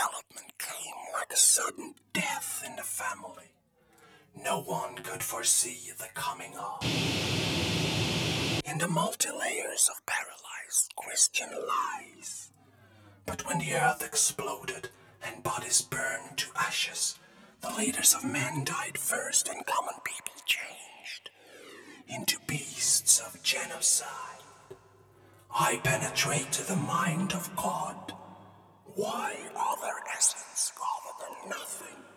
development came like a sudden death in the family. No one could foresee the coming of. In the multi-layers of paralyzed Christian lies. But when the earth exploded and bodies burned to ashes, the leaders of men died first and common people changed into beasts of genocide. I penetrate to the mind of God. Why other essence rather than nothing?